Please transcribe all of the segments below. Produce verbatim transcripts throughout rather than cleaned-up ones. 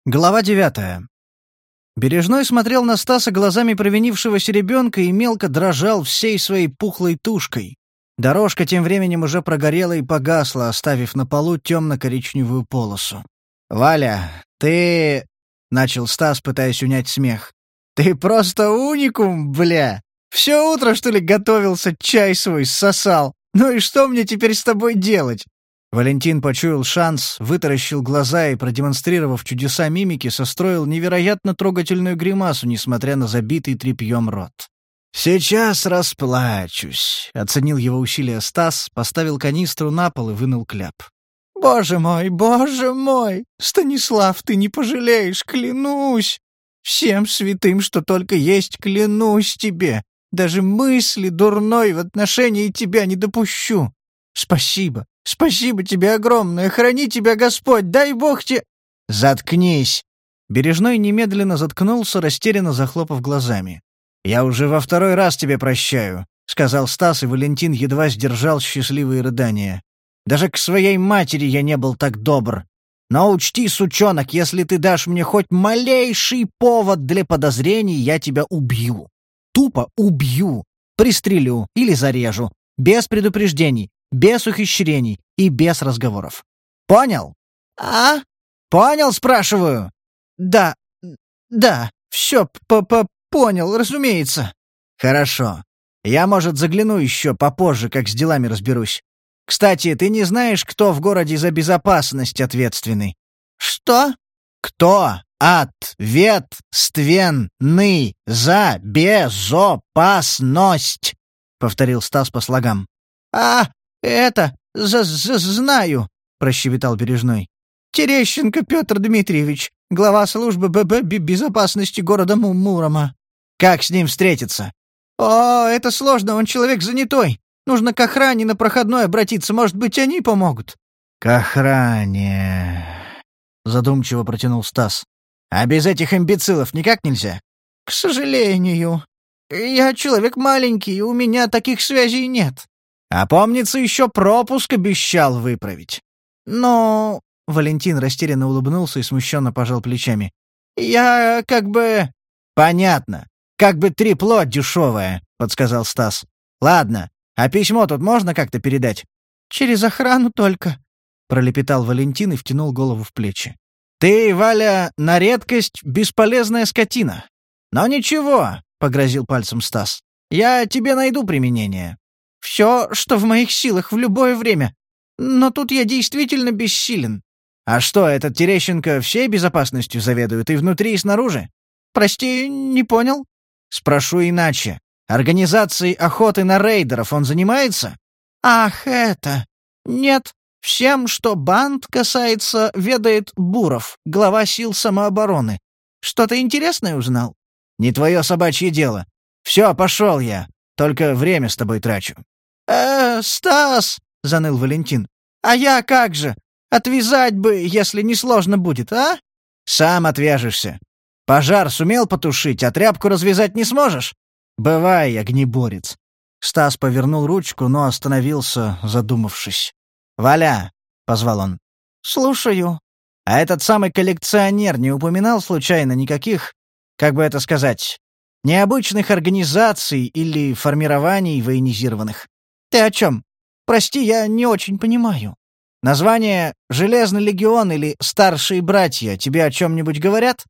Глава девятая. Бережной смотрел на Стаса глазами провинившегося ребенка и мелко дрожал всей своей пухлой тушкой. Дорожка тем временем уже прогорела и погасла, оставив на полу темно-коричневую полосу. «Валя, ты...» — начал Стас, пытаясь унять смех. «Ты просто уникум, бля! Все утро, что ли, готовился, чай свой сосал? Ну и что мне теперь с тобой делать?» Валентин почуял шанс, вытаращил глаза и, продемонстрировав чудеса мимики, состроил невероятно трогательную гримасу, несмотря на забитый тряпьем рот. «Сейчас расплачусь», — оценил его усилия Стас, поставил канистру на пол и вынул кляп. «Боже мой, боже мой! Станислав, ты не пожалеешь, клянусь! Всем святым, что только есть, клянусь тебе! Даже мысли дурной в отношении тебя не допущу! Спасибо! Спасибо тебе огромное! Храни тебя Господь! Дай Бог тебе...» «Заткнись!» Бережной немедленно заткнулся, растерянно захлопав глазами. «Я уже во второй раз тебе прощаю», — сказал Стас, и Валентин едва сдержал счастливые рыдания. «Даже к своей матери я не был так добр. Но учти, сучонок, если ты дашь мне хоть малейший повод для подозрений, я тебя убью. Тупо убью. Пристрелю или зарежу. Без предупреждений. Без ухищрений и без разговоров. Понял? А? Понял, спрашиваю? Да, да, все по-по-понял, разумеется. Хорошо. Я, может, загляну еще попозже, как с делами разберусь. Кстати, ты не знаешь, кто в городе за безопасность ответственный? Что? Кто ответственный за безопасность? Повторил Стас по слогам. А, «Это за-за-знаю», — прощебетал Бережной. «Терещенко Петр Дмитриевич, глава службы ББ безопасности города Мурома». «Как с ним встретиться?» «О, это сложно, он человек занятой. Нужно к охране на проходной обратиться, может быть, они помогут». «К охране...» — задумчиво протянул Стас. «А без этих имбецилов никак нельзя?» «К сожалению. Я человек маленький, у меня таких связей нет». «А помнится, еще пропуск обещал выправить». «Но...» — Валентин растерянно улыбнулся и смущенно пожал плечами. «Я как бы...» «Понятно. Как бы трепло дешевое», — подсказал Стас. «Ладно, а письмо тут можно как-то передать?» «Через охрану только», — пролепетал Валентин и втянул голову в плечи. «Ты, Валя, на редкость бесполезная скотина. Но ничего», — погрозил пальцем Стас. «Я тебе найду применение». «Все, что в моих силах, в любое время. Но тут я действительно бессилен». «А что, этот Терещенко всей безопасностью заведует и внутри, и снаружи?» «Прости, не понял». «Спрошу иначе. Организацией охоты на рейдеров он занимается?» «Ах, это... Нет. Всем, что банд касается, ведает Буров, глава сил самообороны. Что-то интересное узнал?» «Не твое собачье дело. Все, пошел я. Только время с тобой трачу». «Э, Стас!» — заныл Валентин. «А я как же? Отвязать бы, если не сложно будет, а?» «Сам отвяжешься. Пожар сумел потушить, а тряпку развязать не сможешь? Бывай, огнеборец». Стас повернул ручку, но остановился, задумавшись. «Валя!» — позвал он. «Слушаю». «А этот самый коллекционер не упоминал случайно никаких, как бы это сказать, необычных организаций или формирований военизированных?» «Ты о чем? Прости, я не очень понимаю». «Название «Железный легион» или «Старшие братья» тебе о чем-нибудь говорят?»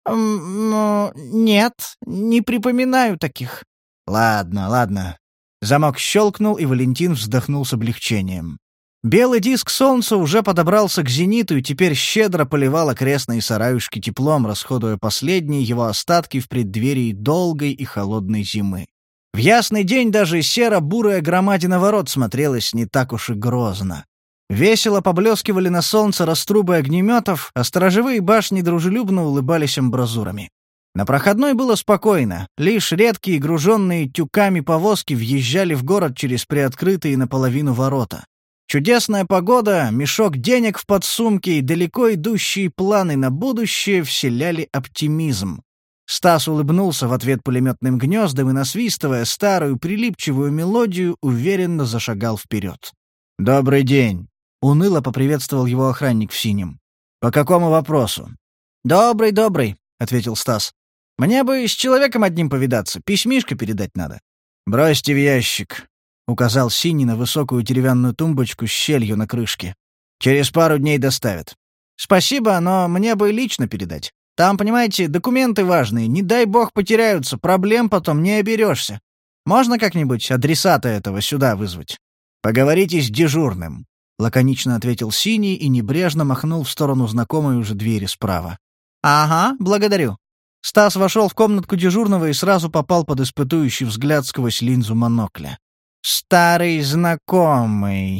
«М-м, нет, не припоминаю таких». «Ладно, ладно». Замок щелкнул, и Валентин вздохнул с облегчением. Белый диск солнца уже подобрался к зениту и теперь щедро поливал окрестные сараюшки теплом, расходуя последние его остатки в преддверии долгой и холодной зимы. В ясный день даже серо-бурая громадина ворот смотрелась не так уж и грозно. Весело поблескивали на солнце раструбы огнеметов, а сторожевые башни дружелюбно улыбались амбразурами. На проходной было спокойно, лишь редкие груженные тюками повозки въезжали в город через приоткрытые наполовину ворота. Чудесная погода, мешок денег в подсумке и далеко идущие планы на будущее вселяли оптимизм. Стас улыбнулся в ответ пулеметным гнездом и, насвистывая старую прилипчивую мелодию, уверенно зашагал вперед. «Добрый день!» — уныло поприветствовал его охранник в синем. «По какому вопросу?» «Добрый, добрый», — ответил Стас. «Мне бы с человеком одним повидаться, письмишко передать надо». «Бросьте в ящик», — указал Синий на высокую деревянную тумбочку с щелью на крышке. «Через пару дней доставят». «Спасибо, но мне бы лично передать. Там, понимаете, документы важные, не дай бог потеряются, проблем потом не оберешься. Можно как-нибудь адресата этого сюда вызвать?» «Поговорите с дежурным», — лаконично ответил Синий и небрежно махнул в сторону знакомой уже двери справа. «Ага, благодарю». Стас вошел в комнатку дежурного и сразу попал под испытующий взгляд сквозь линзу монокля. «Старый знакомый»,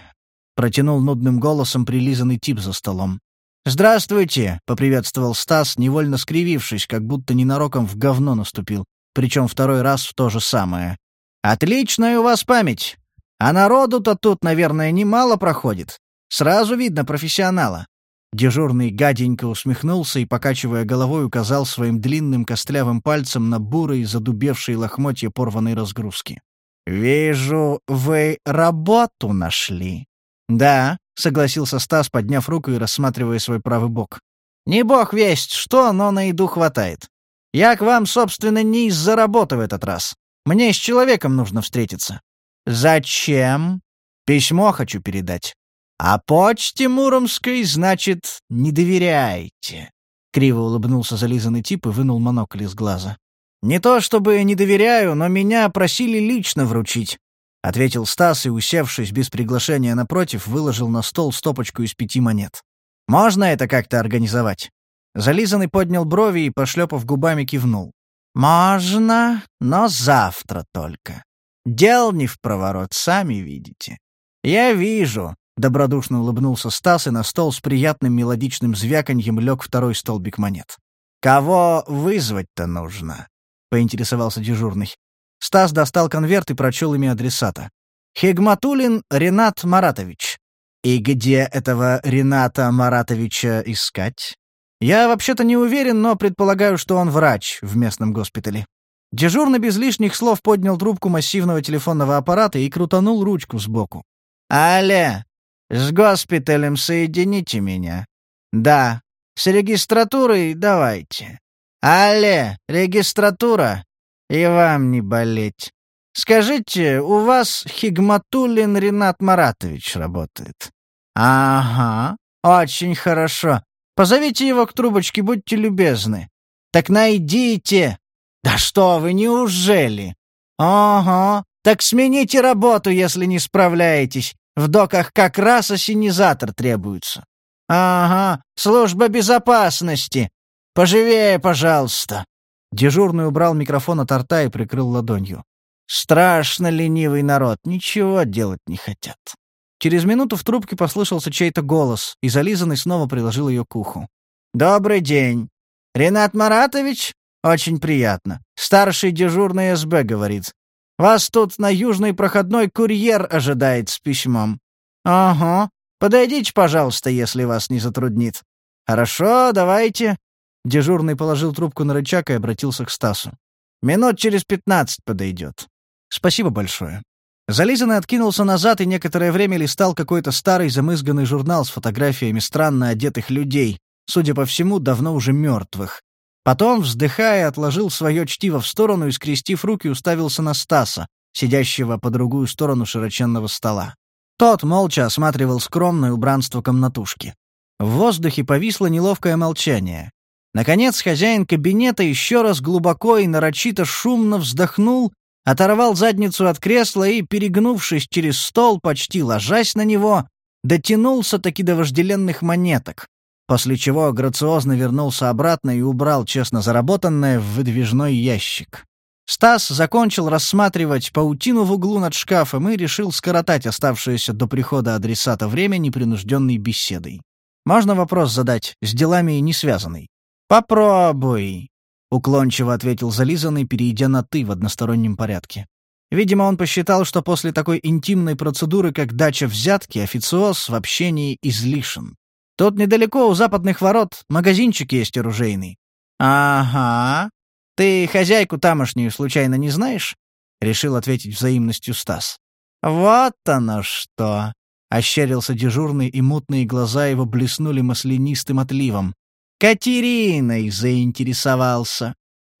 — протянул нудным голосом прилизанный тип за столом. «Здравствуйте», — поприветствовал Стас, невольно скривившись, как будто ненароком в говно наступил, причем второй раз в то же самое. «Отличная у вас память. А народу-то тут, наверное, немало проходит. Сразу видно профессионала». Дежурный гаденько усмехнулся и, покачивая головой, указал своим длинным костлявым пальцем на бурые задубевшие лохмотья порванной разгрузки. «Вижу, вы работу нашли». «Да», — согласился Стас, подняв руку и рассматривая свой правый бок. «Не бог весть что, но на еду хватает. Я к вам, собственно, не из-за работы в этот раз. Мне с человеком нужно встретиться». «Зачем?» «Письмо хочу передать». «А почте муромской, значит, не доверяете?» Криво улыбнулся зализанный тип и вынул монокль из глаза. «Не то чтобы не доверяю, но меня просили лично вручить», — ответил Стас и, усевшись без приглашения напротив, выложил на стол стопочку из пяти монет. «Можно это как-то организовать?» Зализанный поднял брови и, пошлепав губами, кивнул. «Можно, но завтра только. Дел не впроворот, сами видите». «Я вижу», — добродушно улыбнулся Стас, и на стол с приятным мелодичным звяканьем лег второй столбик монет. «Кого вызвать-то нужно?» — поинтересовался дежурный. Стас достал конверт и прочел имя адресата. «Хигматуллин Ренат Маратович». «И где этого Рената Маратовича искать?» «Я вообще-то не уверен, но предполагаю, что он врач в местном госпитале». Дежурный без лишних слов поднял трубку массивного телефонного аппарата и крутанул ручку сбоку. «Алле, с госпиталем соедините меня». «Да, с регистратурой давайте». «Алле, регистратура, и вам не болеть. Скажите, у вас Хигматуллин Ренат Маратович работает?» «Ага, очень хорошо. Позовите его к трубочке, будьте любезны». «Так найдите». «Да что вы, неужели?» «Ага, так смените работу, если не справляетесь. В доках как раз ассенизатор требуется». «Ага, служба безопасности. Поживее, пожалуйста». Дежурный убрал микрофон от рта и прикрыл ладонью. «Страшно ленивый народ, ничего делать не хотят». Через минуту в трубке послышался чей-то голос, и зализанный снова приложил ее к уху. «Добрый день. Ренат Маратович? Очень приятно. Старший дежурный СБ говорит. Вас тут на южной проходной курьер ожидает с письмом». «Ага. Подойдите, пожалуйста, если вас не затруднит». «Хорошо, давайте». Дежурный положил трубку на рычаг и обратился к Стасу. «Минут через пятнадцать подойдет». «Спасибо большое». Зализанный откинулся назад и некоторое время листал какой-то старый замызганный журнал с фотографиями странно одетых людей, судя по всему, давно уже мертвых. Потом, вздыхая, отложил свое чтиво в сторону и, скрестив руки, уставился на Стаса, сидящего по другую сторону широченного стола. Тот молча осматривал скромное убранство комнатушки. В воздухе повисло неловкое молчание. Наконец, хозяин кабинета еще раз глубоко и нарочито шумно вздохнул, оторвал задницу от кресла и, перегнувшись через стол, почти ложась на него, дотянулся-таки до вожделенных монеток, после чего грациозно вернулся обратно и убрал честно заработанное в выдвижной ящик. Стас закончил рассматривать паутину в углу над шкафом и решил скоротать оставшееся до прихода адресата время непринужденной беседой. «Можно вопрос задать, с делами не связанный?» «Попробуй», — уклончиво ответил зализанный, перейдя на «ты» в одностороннем порядке. Видимо, он посчитал, что после такой интимной процедуры, как дача взятки, официоз в общении излишен. «Тут недалеко у западных ворот магазинчик есть оружейный». «Ага. Ты хозяйку тамошнюю случайно не знаешь?» — решил ответить взаимностью Стас. «Вот оно что!» — ощерился дежурный, и мутные глаза его блеснули маслянистым отливом. Катериной заинтересовался.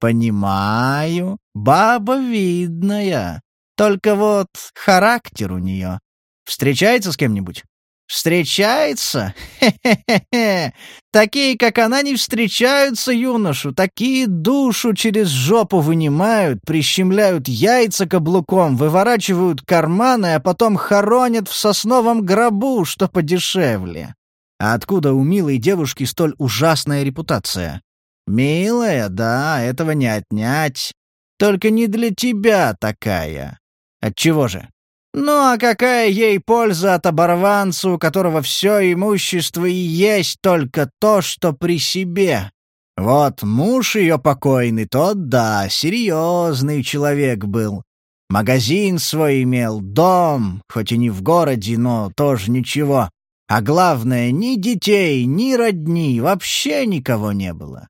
Понимаю, баба видная. Только вот характер у нее. Встречается с кем-нибудь? Встречается? Хе-хе-хе-хе. Такие, как она, не встречаются юношу. Такие душу через жопу вынимают, прищемляют яйца каблуком, выворачивают карманы, а потом хоронят в сосновом гробу, что подешевле. А откуда у милой девушки столь ужасная репутация? Милая, да, этого не отнять. Только не для тебя такая. Отчего же? Ну а какая ей польза от оборванца, у которого все имущество и есть только то, что при себе? Вот муж ее покойный, тот, да, серьезный человек был. Магазин свой имел, дом, хоть и не в городе, но тоже ничего. А главное, ни детей, ни родни, вообще никого не было.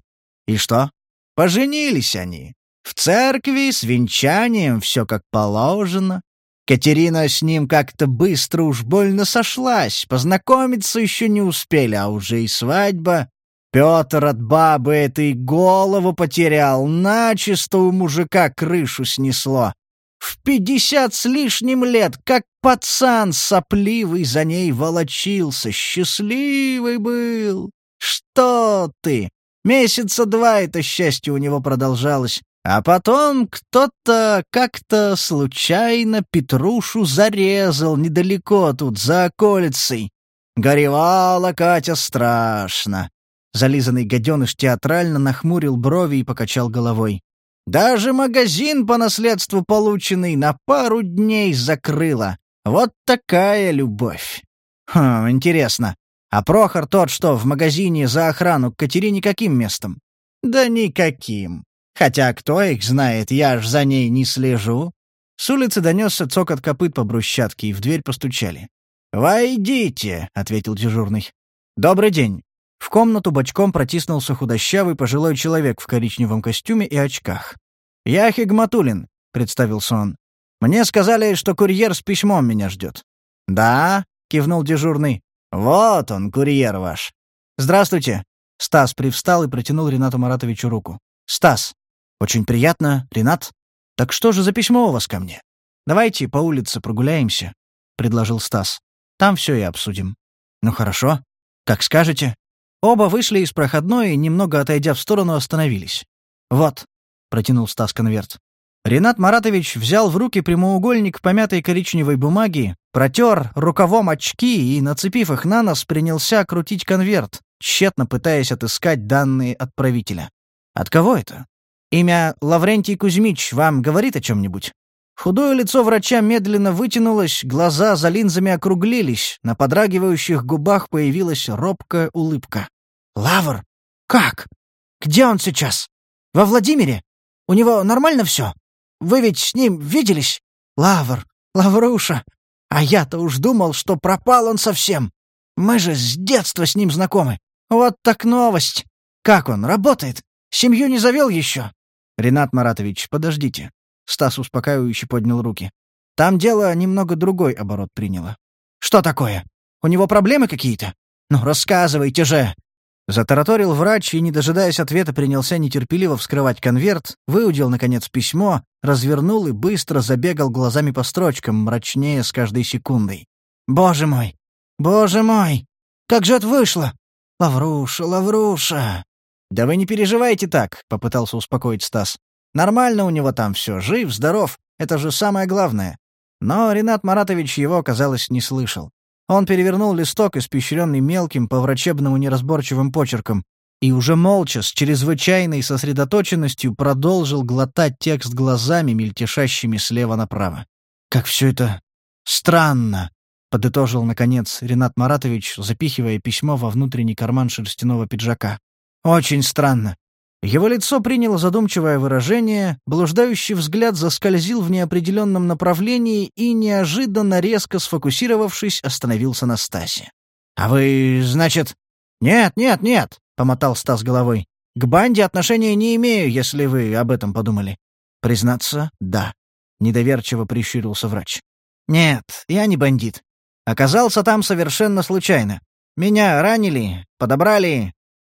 И что? Поженились они. В церкви с венчанием все как положено. Катерина с ним как-то быстро уж больно сошлась, познакомиться еще не успели, а уже и свадьба. Петр от бабы этой голову потерял, начисто у мужика крышу снесло. В пятьдесят с лишним лет, как пацан сопливый, за ней волочился, счастливый был. Что ты? Месяца два это счастье у него продолжалось. А потом кто-то как-то случайно Петрушу зарезал недалеко тут, за околицей. Горевала Катя страшно. Зализанный гаденыш театрально нахмурил брови и покачал головой. Даже магазин по наследству полученный на пару дней закрыла. Вот такая любовь. Хм, интересно. А Прохор тот что, в магазине за охрану к Катерине каким местом? Да никаким. Хотя кто их знает, я ж за ней не слежу. С улицы донесся цокот копыт по брусчатке, и в дверь постучали. «Войдите», — ответил дежурный. «Добрый день». В комнату бочком протиснулся худощавый пожилой человек в коричневом костюме и очках. «Я Хигматуллин», — представился он. «Мне сказали, что курьер с письмом меня ждет». «Да», — кивнул дежурный. «Вот он, курьер ваш». «Здравствуйте». Стас привстал и протянул Ренату Маратовичу руку. «Стас, очень приятно, Ренат. Так что же за письмо у вас ко мне? Давайте по улице прогуляемся», — предложил Стас. «Там все и обсудим». «Ну хорошо. Как скажете». Оба вышли из проходной и, немного отойдя в сторону, остановились. «Вот», — протянул Стас конверт. Ренат Маратович взял в руки прямоугольник помятой коричневой бумаги, протер рукавом очки и, нацепив их на нос, принялся крутить конверт, тщетно пытаясь отыскать данные отправителя. «От кого это? Имя Лаврентий Кузьмич вам говорит о чем-нибудь?» Худое лицо врача медленно вытянулось, глаза за линзами округлились, на подрагивающих губах появилась робкая улыбка. «Лавр? Как? Где он сейчас? Во Владимире? У него нормально все? Вы ведь с ним виделись? Лавр, Лавруша! А я-то уж думал, что пропал он совсем. Мы же с детства с ним знакомы. Вот так новость! Как он, работает? Семью не завел еще?» «Ренат Маратович, подождите». Стас успокаивающе поднял руки. «Там дело немного другой оборот приняло». «Что такое? У него проблемы какие-то? Ну, рассказывайте же!» Затараторил врач и, не дожидаясь ответа, принялся нетерпеливо вскрывать конверт, выудил, наконец, письмо, развернул и быстро забегал глазами по строчкам, мрачнее с каждой секундой. «Боже мой! Боже мой! Как же это вышло! Лавруша, Лавруша!» «Да вы не переживайте так», — попытался успокоить Стас. «Нормально у него там все, жив, здоров, это же самое главное». Но Ренат Маратович его, казалось, не слышал. Он перевернул листок, испещренный мелким, по-врачебному неразборчивым почерком, и уже молча, с чрезвычайной сосредоточенностью продолжил глотать текст глазами, мельтешащими слева направо. «Как все это странно», — подытожил, наконец, Ренат Маратович, запихивая письмо во внутренний карман шерстяного пиджака. «Очень странно». Его лицо приняло задумчивое выражение, блуждающий взгляд заскользил в неопределенном направлении и, неожиданно резко сфокусировавшись, остановился на Стасе. «А вы, значит...» «Нет, нет, нет», — помотал Стас головой. «К банде отношения не имею, если вы об этом подумали». «Признаться, да», — недоверчиво прищурился врач. «Нет, я не бандит. Оказался там совершенно случайно. Меня ранили, подобрали,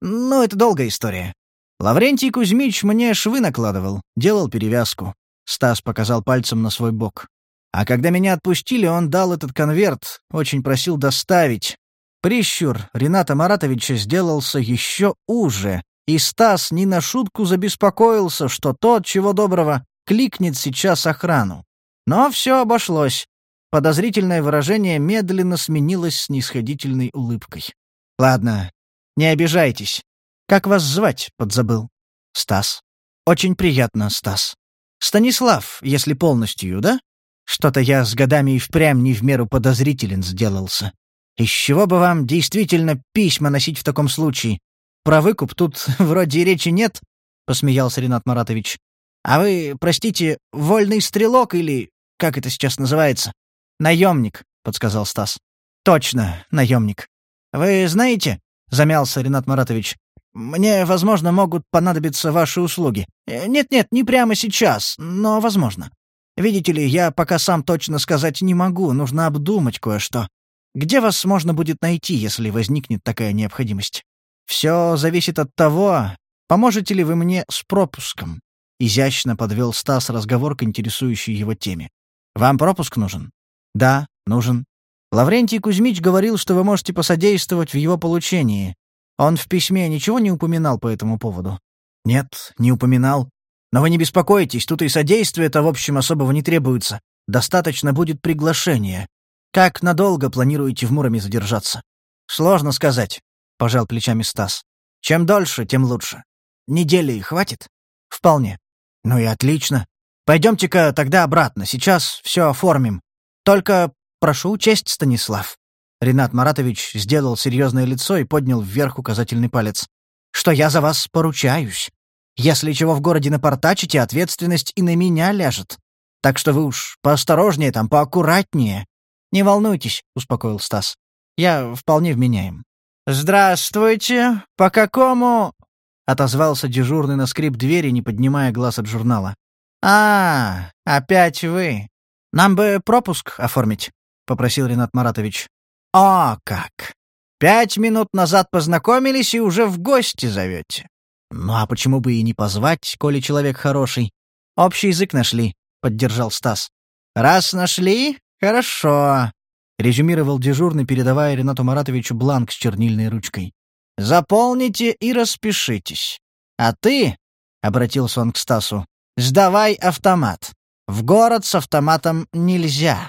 Ну, это долгая история. Лаврентий Кузьмич мне швы накладывал, делал перевязку. Стас показал пальцем на свой бок. А когда меня отпустили, он дал этот конверт, очень просил доставить. Прищур Рената Маратовича сделался еще уже, и Стас не на шутку забеспокоился, что тот, чего доброго, кликнет сейчас охрану. Но все обошлось. Подозрительное выражение медленно сменилось снисходительной улыбкой. «Ладно, не обижайтесь. Как вас звать?» — подзабыл. «Стас». «Очень приятно, Стас. Станислав, если полностью, да? Что-то я с годами и впрямь не в меру подозрителен сделался. Из чего бы вам действительно письма носить в таком случае? Про выкуп тут вроде и речи нет», — посмеялся Ренат Маратович. «А вы, простите, вольный стрелок или... как это сейчас называется?» «Наемник», — подсказал Стас. «Точно, наемник. Вы знаете, — замялся Ренат Маратович, — мне, возможно, могут понадобиться ваши услуги. Нет-нет, не прямо сейчас, но возможно. Видите ли, я пока сам точно сказать не могу, нужно обдумать кое-что. Где вас можно будет найти, если возникнет такая необходимость? Все зависит от того, поможете ли вы мне с пропуском». Изящно подвел Стас разговор к интересующей его теме. «Вам пропуск нужен?» «Да, нужен. Лаврентий Кузьмич говорил, что вы можете посодействовать в его получении. Он в письме ничего не упоминал по этому поводу?» «Нет, не упоминал. Но вы не беспокойтесь, тут и содействия-то, в общем, особого не требуется. Достаточно будет приглашения. Как надолго планируете в Муроме задержаться?» «Сложно сказать», — пожал плечами Стас. «Чем дольше, тем лучше. Недели хватит?» «Вполне». «Ну и отлично. Пойдемте-ка тогда обратно, сейчас все оформим. Только прошу учесть, Станислав». Ренат Маратович сделал серьезное лицо и поднял вверх указательный палец. «Что я за вас поручаюсь. Если чего в городе напортачите, ответственность и на меня ляжет. Так что вы уж поосторожнее там, поаккуратнее». «Не волнуйтесь», — успокоил Стас. «Я вполне вменяем». «Здравствуйте. По какому...» — отозвался дежурный на скрип двери, не поднимая глаз от журнала. «А, опять вы. Нам бы пропуск оформить», — попросил Ренат Маратович. «О, как! Пять минут назад познакомились и уже в гости зовете. Ну а почему бы и не позвать, коли человек хороший? Общий язык нашли», — поддержал Стас. «Раз нашли, хорошо», — резюмировал дежурный, передавая Ренату Маратовичу бланк с чернильной ручкой. «Заполните и распишитесь. А ты, — обратился он к Стасу, — сдавай автомат. В город с автоматом нельзя».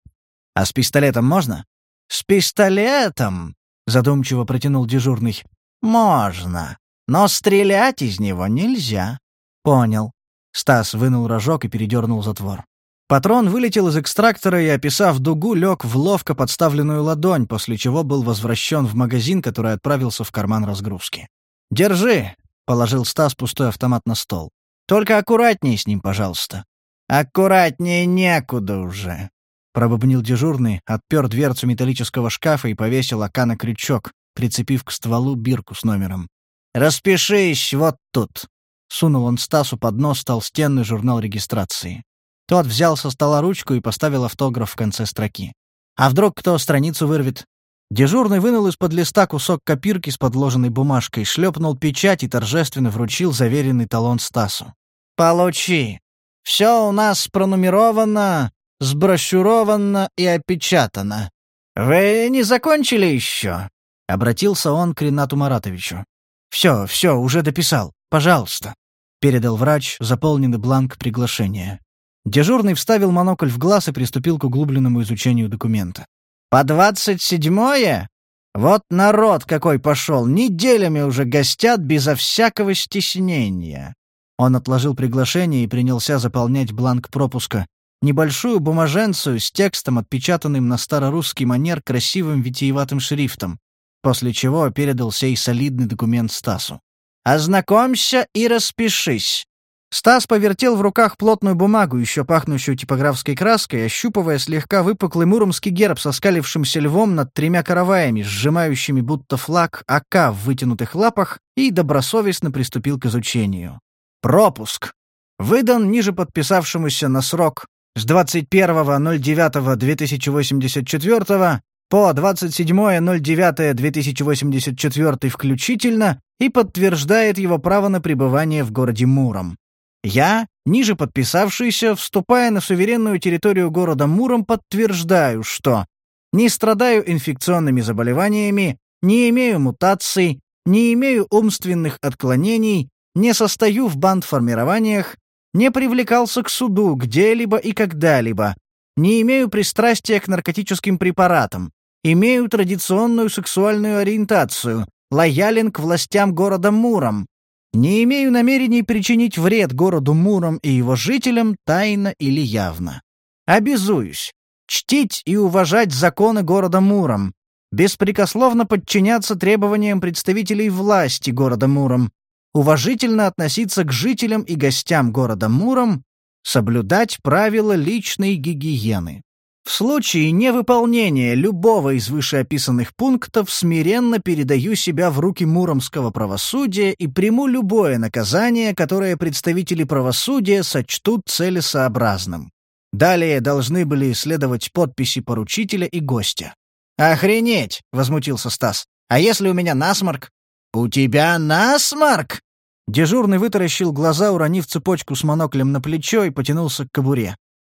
«А с пистолетом можно?» «С пистолетом, — задумчиво протянул дежурный, — можно, но стрелять из него нельзя». «Понял». Стас вынул рожок и передернул затвор. Патрон вылетел из экстрактора и, описав дугу, лег в ловко подставленную ладонь, после чего был возвращен в магазин, который отправился в карман разгрузки. «Держи», — положил Стас пустой автомат на стол. «Только аккуратнее с ним, пожалуйста». «Аккуратнее некуда уже», — пробубнил дежурный, отпер дверцу металлического шкафа и повесил ока на крючок, прицепив к стволу бирку с номером. «Распишись вот тут», — сунул он Стасу под нос толстенный журнал регистрации. Тот взял со стола ручку и поставил автограф в конце строки. «А вдруг кто страницу вырвет?» Дежурный вынул из-под листа кусок копирки с подложенной бумажкой, шлепнул печать и торжественно вручил заверенный талон Стасу. «Получи. Все у нас пронумеровано, сброшюровано и опечатано. Вы не закончили еще?» — обратился он к Ренату Маратовичу. «Все, все, уже дописал. Пожалуйста», — передал врач заполненный бланк приглашения. Дежурный вставил монокль в глаз и приступил к углубленному изучению документа. «По двадцать седьмое? Вот народ какой пошел! Неделями уже гостят безо всякого стеснения!» Он отложил приглашение и принялся заполнять бланк пропуска. Небольшую бумаженцию с текстом, отпечатанным на старорусский манер красивым витиеватым шрифтом, после чего передал сей солидный документ Стасу. «Ознакомься и распишись». Стас повертел в руках плотную бумагу, еще пахнущую типографской краской, ощупывая слегка выпуклый муромский герб со скалившимся львом над тремя караваями, сжимающими будто флаг АК в вытянутых лапах, и добросовестно приступил к изучению. Пропуск. Выдан ниже подписавшемуся на срок с двадцать первого ноль девятого две тысячи восемьдесят четвёртого по двадцать седьмое ноль девятое две тысячи восемьдесят четвёртый включительно и подтверждает его право на пребывание в городе Муром. Я, ниже подписавшийся, вступая на суверенную территорию города Муром, подтверждаю, что не страдаю инфекционными заболеваниями, не имею мутаций, не имею умственных отклонений, не состою в бандформированиях, не привлекался к суду где-либо и когда-либо, не имею пристрастия к наркотическим препаратам, имею традиционную сексуальную ориентацию, лоялен к властям города Муром, не имею намерений причинить вред городу Муром и его жителям тайно или явно. Обязуюсь чтить и уважать законы города Муром, беспрекословно подчиняться требованиям представителей власти города Муром, уважительно относиться к жителям и гостям города Муром, соблюдать правила личной гигиены. В случае невыполнения любого из вышеописанных пунктов смиренно передаю себя в руки муромского правосудия и приму любое наказание, которое представители правосудия сочтут целесообразным. Далее должны были следовать подписи поручителя и гостя. «Охренеть!» — возмутился Стас. «А если у меня насморк?» «У тебя насморк?» Дежурный вытаращил глаза, уронив цепочку с моноклем на плечо, и потянулся к кобуре.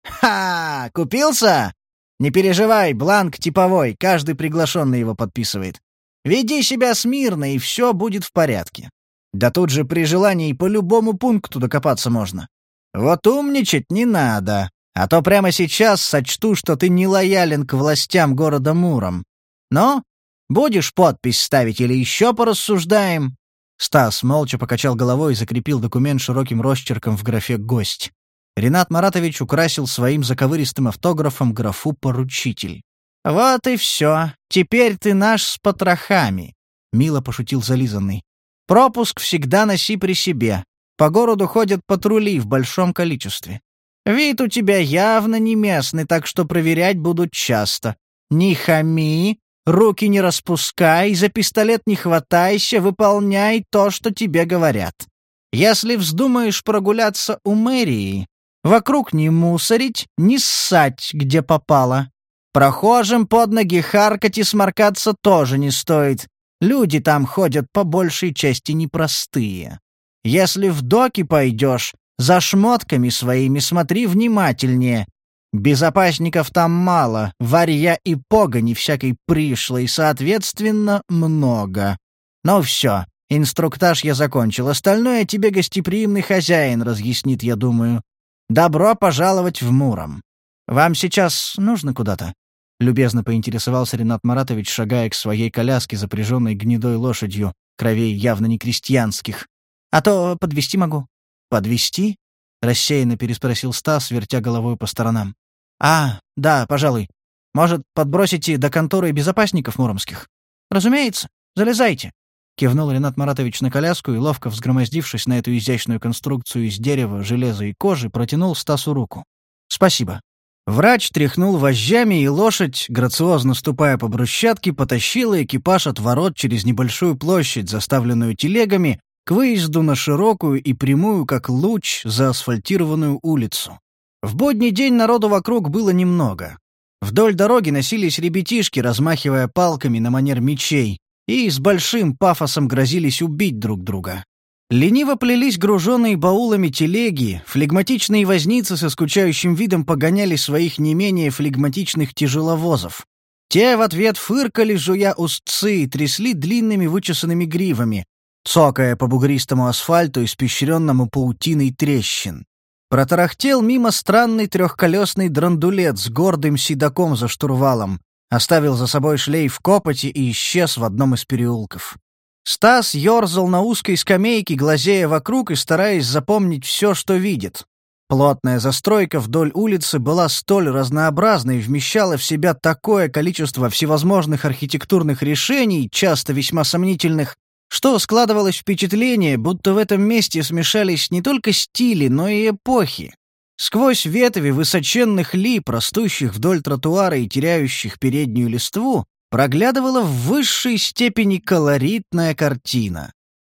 «Ха! Купился? Не переживай, бланк типовой, каждый приглашенный его подписывает. Веди себя смирно, и все будет в порядке. Да тут же при желании по любому пункту докопаться можно. Вот умничать не надо, а то прямо сейчас сочту, что ты не лоялен к властям города Муром. Но будешь подпись ставить или еще порассуждаем?» Стас молча покачал головой и закрепил документ широким росчерком в графе «Гость». Ренат Маратович украсил своим заковыристым автографом графу «Поручитель». «Вот и все. Теперь ты наш с потрохами», — мило пошутил зализанный. «Пропуск всегда носи при себе. По городу ходят патрули в большом количестве. Вид у тебя явно не местный, так что проверять будут часто. Не хами, руки не распускай, за пистолет не хватайся, выполняй то, что тебе говорят. Если вздумаешь прогуляться у мэрии, вокруг не мусорить, не ссать, где попало. Прохожим под ноги харкать и сморкаться тоже не стоит. Люди там ходят по большей части непростые. Если в доки пойдешь, за шмотками своими смотри внимательнее. Безопасников там мало, варья и погони всякой пришлой, соответственно, много. Ну все, инструктаж я закончил, остальное тебе гостеприимный хозяин разъяснит, я думаю. Добро пожаловать в Муром. Вам сейчас нужно куда-то?» — любезно поинтересовался Ренат Маратович, шагая к своей коляске, запряженной гнедой лошадью, кровей явно не крестьянских. «А то подвезти могу». «Подвезти?» — рассеянно переспросил Стас, вертя головой по сторонам. «А, да, пожалуй. Может, подбросите до конторы безопасников муромских?» «Разумеется. Залезайте», — кивнул Ренат Маратович на коляску и, ловко взгромоздившись на эту изящную конструкцию из дерева, железа и кожи, протянул Стасу руку. «Спасибо». Врач тряхнул вожжами, и лошадь, грациозно ступая по брусчатке, потащила экипаж от ворот через небольшую площадь, заставленную телегами, к выезду на широкую и прямую, как луч, заасфальтированную улицу. В будний день народу вокруг было немного. Вдоль дороги носились ребятишки, размахивая палками на манер мечей, и с большим пафосом грозились убить друг друга. Лениво плелись груженные баулами телеги, флегматичные возницы со скучающим видом погоняли своих не менее флегматичных тяжеловозов. Те в ответ фыркали, жуя устцы, и трясли длинными вычесанными гривами, цокая по бугристому асфальту, испещренному паутиной трещин. Протарахтел мимо странный трехколесный драндулет с гордым седаком за штурвалом, оставил за собой шлейф копоти и исчез в одном из переулков. Стас ерзал на узкой скамейке, глазея вокруг и стараясь запомнить все, что видит. Плотная застройка вдоль улицы была столь разнообразной и вмещала в себя такое количество всевозможных архитектурных решений, часто весьма сомнительных, что складывалось впечатление, будто в этом месте смешались не только стили, но и эпохи. Сквозь ветви высоченных лип, растущих вдоль тротуара и теряющих переднюю листву, проглядывала в высшей степени колоритная картина.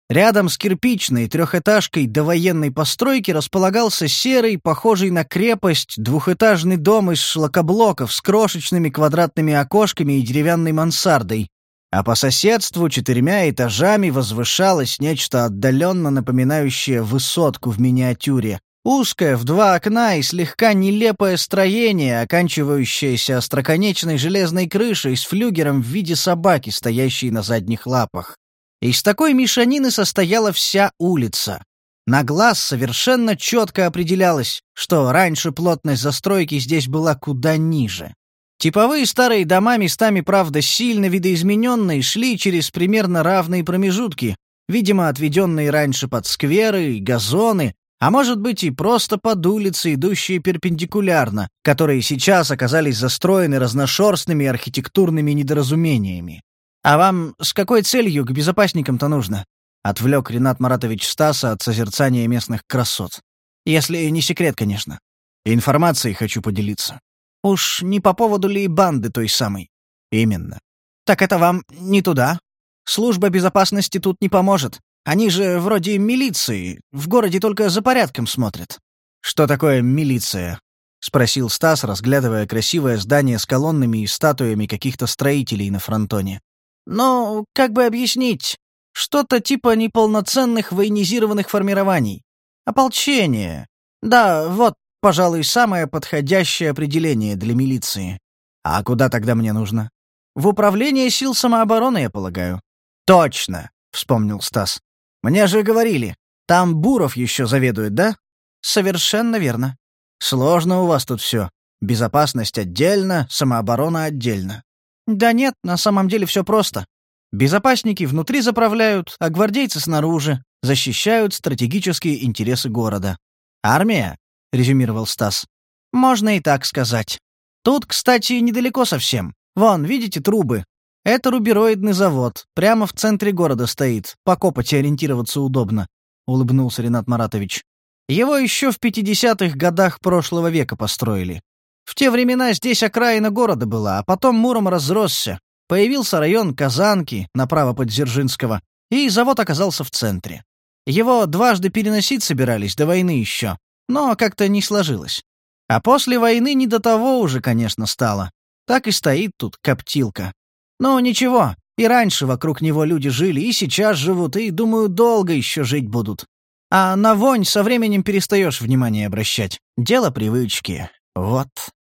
Рядом с кирпичной трехэтажкой довоенной постройки располагался серый, похожий на крепость, двухэтажный дом из шлакоблоков с крошечными квадратными окошками и деревянной мансардой, а по соседству четырьмя этажами возвышалось нечто отдаленно напоминающее высотку в миниатюре. Узкое в два окна и слегка нелепое строение, оканчивающееся остроконечной железной крышей с флюгером в виде собаки, стоящей на задних лапах. Из такой мешанины состояла вся улица. На глаз совершенно четко определялось, что раньше плотность застройки здесь была куда ниже. Типовые старые дома, местами, правда, сильно видоизмененные, шли через примерно равные промежутки, видимо, отведенные раньше под скверы и газоны, а может быть и просто под улицы, идущие перпендикулярно, которые сейчас оказались застроены разношерстными архитектурными недоразумениями. «А вам с какой целью к безопасникам-то нужно?» — отвлек Ренат Маратович Стаса от созерцания местных красот. «Если не секрет, конечно. Информацией хочу поделиться. Уж не по поводу ли банды той самой?» «Именно». «Так это вам не туда. Служба безопасности тут не поможет. Они же вроде милиции, в городе только за порядком смотрят». «Что такое милиция?» — спросил Стас, разглядывая красивое здание с колоннами и статуями каких-то строителей на фронтоне. «Ну, как бы объяснить? Что-то типа неполноценных военизированных формирований. Ополчение. Да, вот, пожалуй, самое подходящее определение для милиции. А куда тогда мне нужно? В управление сил самообороны, я полагаю». «Точно!» — вспомнил Стас. «Мне же говорили, там Буров еще заведует, да?» «Совершенно верно. Сложно у вас тут все. Безопасность отдельно, самооборона отдельно». «Да нет, на самом деле все просто. Безопасники внутри заправляют, а гвардейцы снаружи, защищают стратегические интересы города». «Армия?» — резюмировал Стас. «Можно и так сказать. Тут, кстати, недалеко совсем. Вон, видите трубы? Это рубероидный завод, прямо в центре города стоит, по копоти ориентироваться удобно», — улыбнулся Ренат Маратович. «Его еще в пятидесятых годах прошлого века построили. В те времена здесь окраина города была, а потом Муром разросся. Появился район Казанки, направо под Дзержинского, и завод оказался в центре. Его дважды переносить собирались, до войны еще, но как-то не сложилось. А после войны не до того уже, конечно, стало. Так и стоит тут коптилка. Но ничего, и раньше вокруг него люди жили, и сейчас живут, и, думаю, долго еще жить будут. А на вонь со временем перестаешь внимание обращать. Дело привычки. Вот.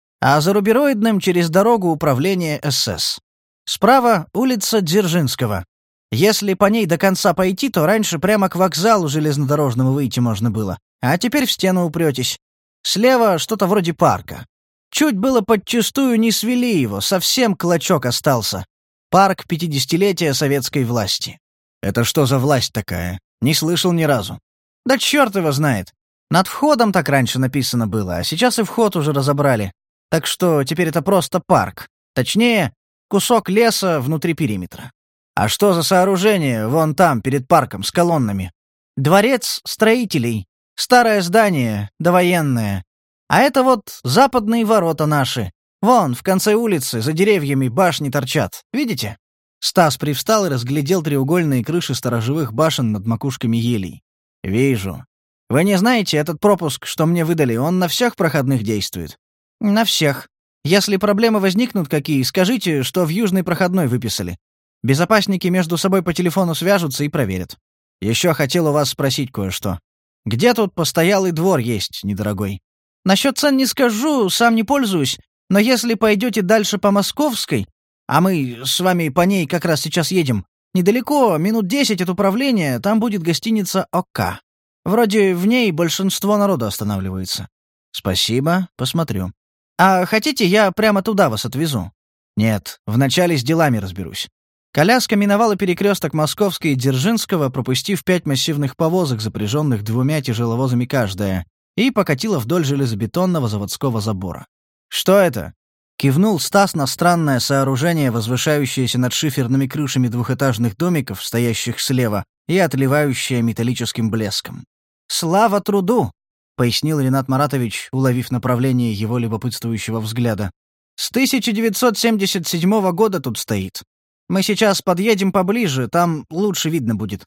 А за рубероидным через дорогу управление СС. Справа улица Дзержинского. Если по ней до конца пойти, то раньше прямо к вокзалу железнодорожному выйти можно было, а теперь в стену упретесь. Слева что-то вроде парка. Чуть было подчистую не свели его, совсем клочок остался. Парк пятидесятилетия советской власти. Это что за власть такая? Не слышал ни разу. Да черт его знает. Над входом так раньше написано было, а сейчас и вход уже разобрали. Так что теперь это просто парк. Точнее, кусок леса внутри периметра. А что за сооружение вон там, перед парком, с колоннами? Дворец строителей. Старое здание, довоенное. А это вот западные ворота наши. Вон, в конце улицы, за деревьями башни торчат. Видите? Стас привстал и разглядел треугольные крыши сторожевых башен над макушками елей. «Вижу. Вы не знаете, этот пропуск, что мне выдали, он на всех проходных действует?» «На всех. Если проблемы возникнут какие, скажите, что в южной проходной выписали. Безопасники между собой по телефону свяжутся и проверят. Еще хотел у вас спросить кое-что. Где тут постоялый двор есть, недорогой?» «Насчет цен не скажу, сам не пользуюсь, но если пойдете дальше по Московской, а мы с вами по ней как раз сейчас едем, недалеко, минут десять от управления, там будет гостиница «ОК». Вроде в ней большинство народа останавливается». «Спасибо, посмотрю». «А хотите, я прямо туда вас отвезу?» «Нет, вначале с делами разберусь». Коляска миновала перекресток Московской и Дзержинского, пропустив пять массивных повозок, запряженных двумя тяжеловозами каждая, и покатила вдоль железобетонного заводского забора. «Что это?» — кивнул Стас на странное сооружение, возвышающееся над шиферными крышами двухэтажных домиков, стоящих слева, и отливающее металлическим блеском. «Слава труду!» — пояснил Ренат Маратович, уловив направление его любопытствующего взгляда. «С тысяча девятьсот семьдесят седьмого года тут стоит. Мы сейчас подъедем поближе, там лучше видно будет.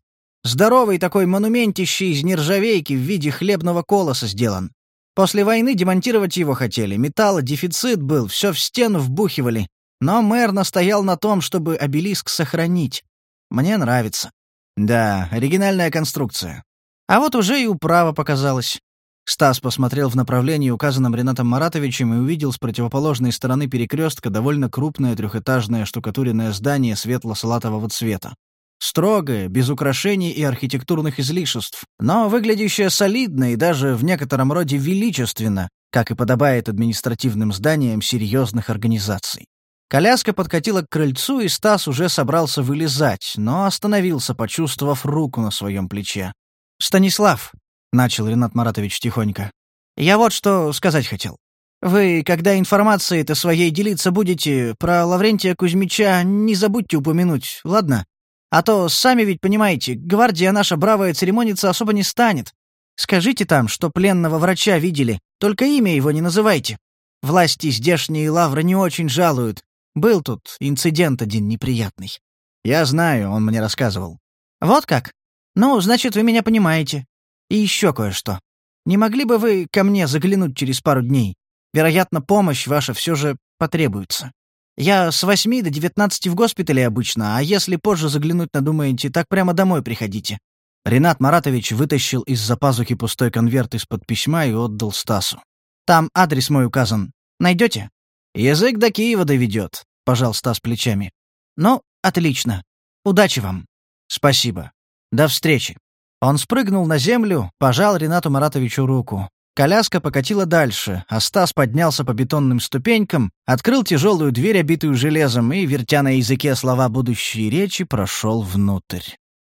Здоровый такой монументище из нержавейки в виде хлебного колоса сделан. После войны демонтировать его хотели, металлодефицит был, все в стену вбухивали. Но мэр настоял на том, чтобы обелиск сохранить. Мне нравится. Да, оригинальная конструкция. А вот уже и управа показалась. Стас посмотрел в направлении, указанном Ринатом Маратовичем, и увидел с противоположной стороны перекрестка довольно крупное трехэтажное штукатуренное здание светло-салатового цвета. Строгое, без украшений и архитектурных излишеств, но выглядящее солидно и даже в некотором роде величественно, как и подобает административным зданиям серьезных организаций. Коляска подкатила к крыльцу, и Стас уже собрался вылезать, но остановился, почувствовав руку на своем плече. «Станислав», — начал Ринат Маратович тихонько, — «я вот что сказать хотел. Вы, когда информацией-то своей делиться будете, про Лаврентия Кузьмича не забудьте упомянуть, ладно? А то, сами ведь понимаете, гвардия наша бравая церемониться особо не станет. Скажите там, что пленного врача видели, только имя его не называйте. Власти здешние Лавра не очень жалуют. Был тут инцидент один неприятный». «Я знаю, он мне рассказывал». «Вот как? Ну, значит, вы меня понимаете. И еще кое-что. Не могли бы вы ко мне заглянуть через пару дней? Вероятно, помощь ваша все же потребуется. Я с восьми до девятнадцати в госпитале обычно, а если позже заглянуть надумаете, так прямо домой приходите». Ринат Маратович вытащил из-за пазухи пустой конверт из-под письма и отдал Стасу. «Там адрес мой указан. Найдете?» «Язык до Киева доведет», — пожал Стас плечами. «Ну, отлично. Удачи вам». «Спасибо. До встречи». Он спрыгнул на землю, пожал Ринату Маратовичу руку. Коляска покатила дальше, а Стас поднялся по бетонным ступенькам, открыл тяжелую дверь, обитую железом, и, вертя на языке слова будущей речи, прошел внутрь.